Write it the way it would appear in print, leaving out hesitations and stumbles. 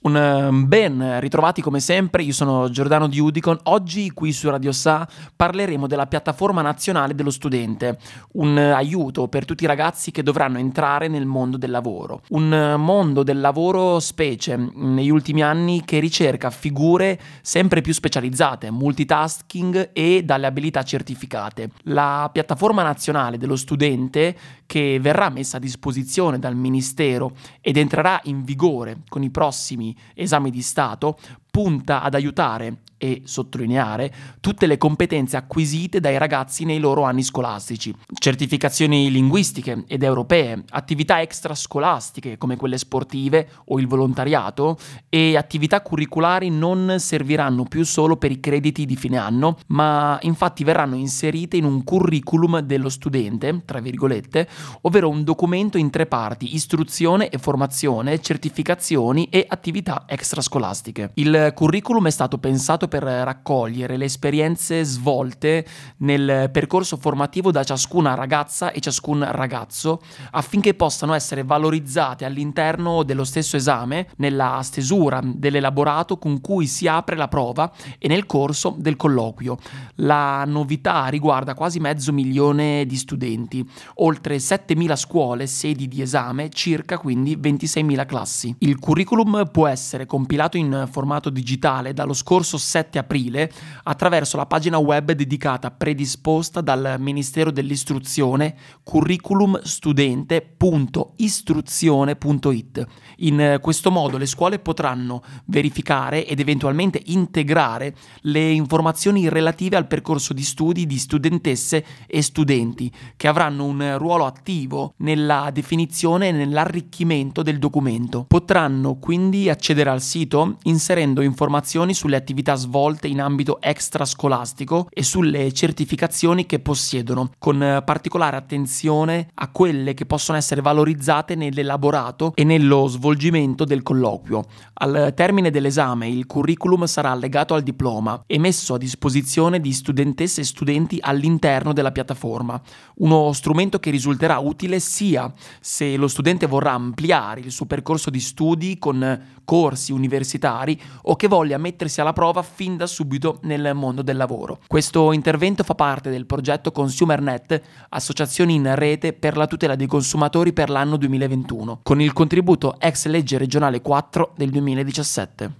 Ben ritrovati come sempre, io sono Giordano di Udicon. Oggi qui su Radio Sa parleremo della piattaforma nazionale dello studente, un aiuto per tutti i ragazzi che dovranno entrare nel mondo del lavoro. Un mondo del lavoro specie negli ultimi anni che ricerca figure sempre più specializzate, multitasking e dalle abilità certificate. La piattaforma nazionale dello studente, che verrà messa a disposizione dal Ministero ed entrerà in vigore con i prossimi esami di Stato, punta ad aiutare e sottolineare tutte le competenze acquisite dai ragazzi nei loro anni scolastici. Certificazioni linguistiche ed europee, attività extrascolastiche come quelle sportive o il volontariato e attività curriculari non serviranno più solo per i crediti di fine anno, ma infatti verranno inserite in un curriculum dello studente, tra virgolette, ovvero un documento in 3 parti: istruzione e formazione, certificazioni e attività extrascolastiche. Il curriculum è stato pensato per raccogliere le esperienze svolte nel percorso formativo da ciascuna ragazza e ciascun ragazzo, affinché possano essere valorizzate all'interno dello stesso esame, nella stesura dell'elaborato con cui si apre la prova e nel corso del colloquio. La novità riguarda quasi 500.000 di studenti, oltre 7.000 scuole, sedi di esame, circa quindi 26.000 classi. Il curriculum può essere compilato in formato digitale dallo scorso 7 aprile attraverso la pagina web dedicata predisposta dal Ministero dell'Istruzione, curriculumstudente.istruzione.it. In questo modo le scuole potranno verificare ed eventualmente integrare le informazioni relative al percorso di studi di studentesse e studenti, che avranno un ruolo attivo nella definizione e nell'arricchimento del documento. Potranno quindi accedere al sito inserendo informazioni sulle attività svolte in ambito extrascolastico e sulle certificazioni che possiedono, con particolare attenzione a quelle che possono essere valorizzate nell'elaborato e nello svolgimento del colloquio. Al termine dell'esame il curriculum sarà allegato al diploma e messo a disposizione di studentesse e studenti all'interno della piattaforma, uno strumento che risulterà utile sia se lo studente vorrà ampliare il suo percorso di studi con corsi universitari o che voglia mettersi alla prova fin da subito nel mondo del lavoro. Questo intervento fa parte del progetto ConsumerNet, associazioni in rete per la tutela dei consumatori per l'anno 2021, con il contributo ex legge regionale 4 del 2017.